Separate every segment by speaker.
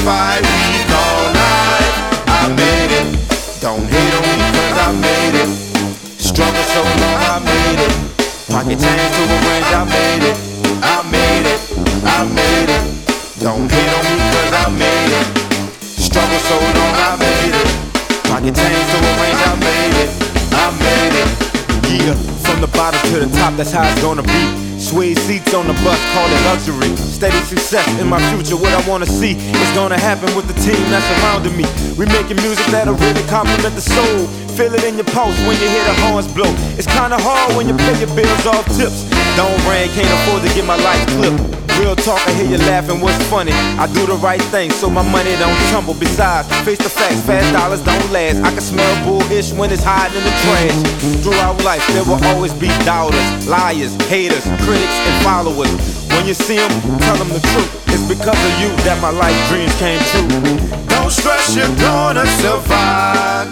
Speaker 1: fight weak all night. I made it. Don't hate on me cause I made it. Struggle so long I made it. Pocket change to a range, I made it. I made it. I made it. Don't hate on me cause I made it. Struggle so long I made it. Pocket change to a range, I made it. I made it. Yeah, from the bottom to the top, that's how it's gonna be. Suede seats on the bus, call it luxury. Steady success in my future, what I wanna see is gonna happen with the team that's surrounding me. We making music that'll really compliment the soul. Feel it in your pulse when you hear the horns blow. It's kinda hard when you pay your bills off tips. Don't rain, can't afford to get my life clipped. Real talk, I hear you laughing, what's funny? I do the right thing so my money don't tumble. Besides, face the facts, fast dollars don't last. I can smell bullish when it's hiding in the trash. Throughout life, there will always be doubters, liars, haters, critics, and followers. When you see them, tell them the truth. It's because of you that my life dreams came true. Don't stress, you're gonna survive.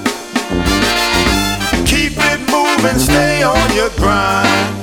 Speaker 1: Keep it moving, stay on your grind.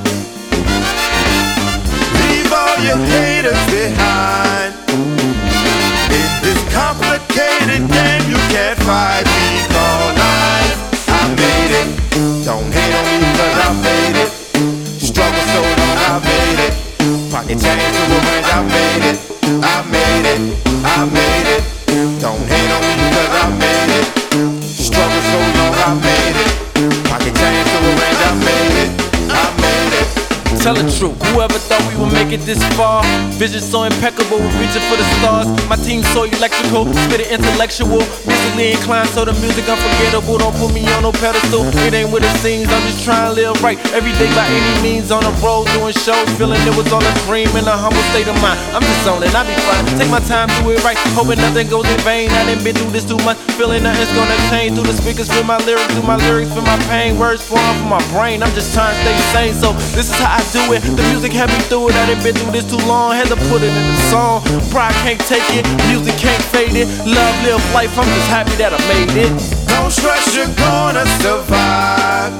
Speaker 1: Leave all your haters behind. In this complicated game, you can't fight me all night. I made it. Don't hate on me cause I made it. Struggle so long, I made it. Pocket change to a range, I made it. I made it. I made it. Don't hate on me cause I made it. Struggle so long, I made it. Pocket change to a range, I made it. I made it.
Speaker 2: Tell the truth, whoever thought we would make it this far? Vision so impeccable, we're reaching for the stars. My team so electrical, spit it intellectual. Musically inclined, so the music unforgettable. Don't put me on no pedestal, it ain't what it seems. I'm just trying to live right, every day by any means. On the road, doing shows, feeling it was all a dream. In a humble state of mind, I'm just on it, I'll be fine. Take my time, do it right, hoping nothing goes in vain. I done been through this too much, feeling nothing's gonna change. Through the speakers, feel my lyrics, through my lyrics, feel my pain. Words flowing from my brain, I'm just trying to stay sane. So this is how I do it. The music had me through it. I done been through this too long. Had to put it in the song. Pride can't take it. Music can't fade it. Love, live life. I'm just happy that I made it.
Speaker 1: Don't stress, you're gonna survive.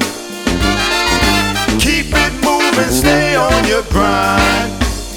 Speaker 1: Keep it moving, stay on your grind.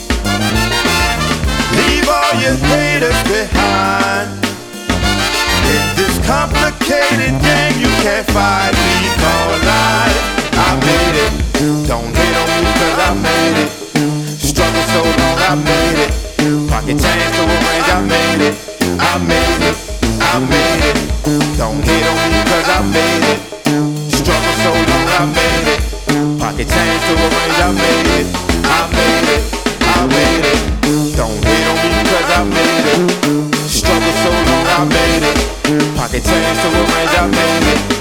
Speaker 1: Leave all your haters behind. In this complicated game, you can't fight me all night. I made it. Don't hate on me cause I made it. Struggle so long I made it. Pocket change to a range, I made it. I made it. I made it. Don't hate on me cause I made it. Struggle so long I made it. Pocket change to a range, I made it. I made it. I made it. Don't hate on me cause I made it. Struggle so long I made it. Pocket change to a range, I made it.